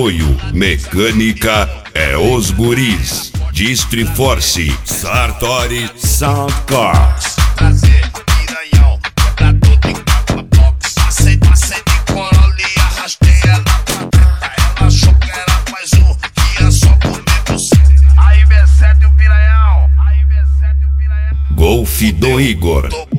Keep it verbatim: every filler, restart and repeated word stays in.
Apoio Mecânica é os guris. Distri Force, Sartori Soundcars. Prazer, piranhão, quebra tudo em quatro blocos. Passei, passei de Corolla e arrastei ela pra treta. Ela achou que era mais um, que ia só comer buceta. Aí, B sete o piranhão, aí, B sete o piranhão. Golfe do Igor.